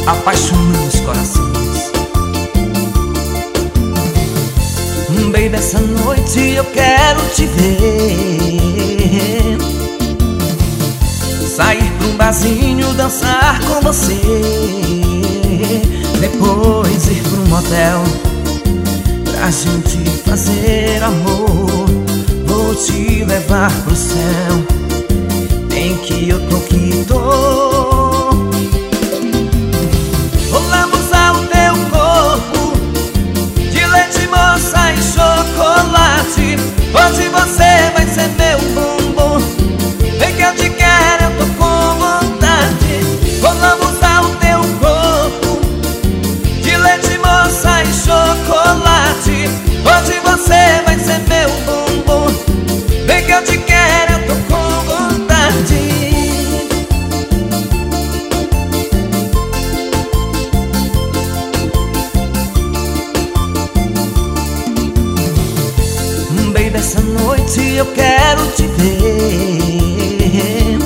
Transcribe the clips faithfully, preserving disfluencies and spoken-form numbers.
apaixonando os corações. Baby, essa noite eu quero te ver, sair pra um barzinho, dançar com você, depois ir pra um motel pra gente fazer amor. Vou te levar pro céu, em que eu tô que tô. Vou lambuzar o teu corpo de leite, moça e chocolate. Hoje você vai ser meu bumbum, vem que eu te quero, eu tô com vontade. Vou lambuzar o teu corpo de leite, moça e chocolate. Hoje você vai ser meu bumbum, vem que eu te quero, eu tô com vontade. Baby, essa noite eu quero te ver,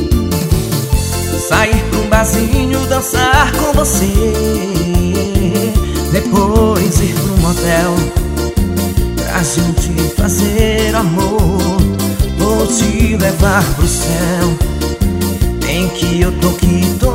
sair pra um barzinho, dançar com você, depois ir pra um motel pra gente fazer amor. Vou te levar pro céu, em que eu tô que tô.